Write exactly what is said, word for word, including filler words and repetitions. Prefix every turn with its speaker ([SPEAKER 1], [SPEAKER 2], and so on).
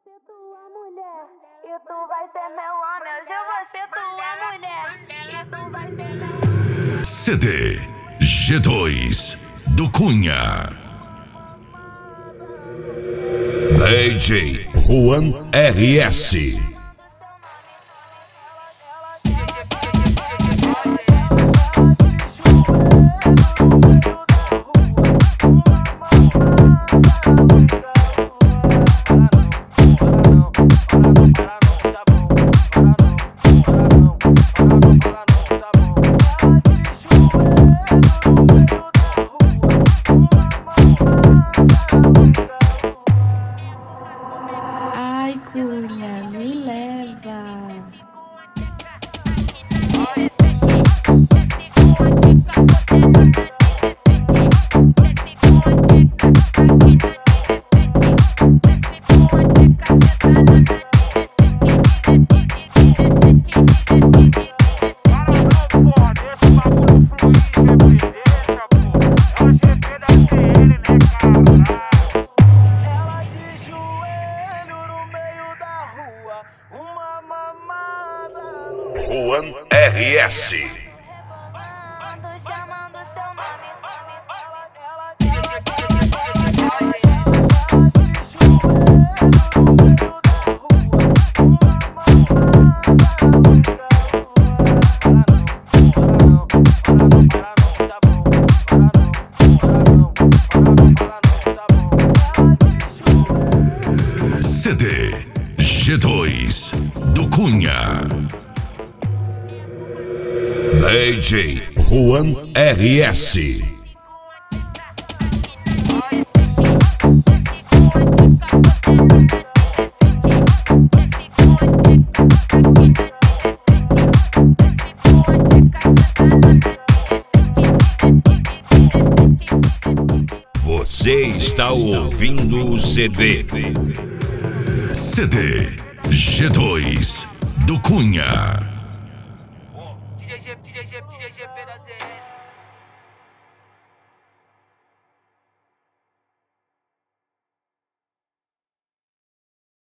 [SPEAKER 1] ser tua mulher e tu vai ser meu homem. Hoje eu vou ser tua mulher e tu vai ser meu homem.
[SPEAKER 2] C D G dois do Cunha. D J Juan R S.
[SPEAKER 3] Ai, Cunha, me leva.
[SPEAKER 2] Juan R S.
[SPEAKER 1] Chamando seu nome.
[SPEAKER 2] C D G dois do Cunha. D J Juan R S. Você está ouvindo o C D C D G dois do Cunha.
[SPEAKER 4] G G, G G, G G, P da Z N.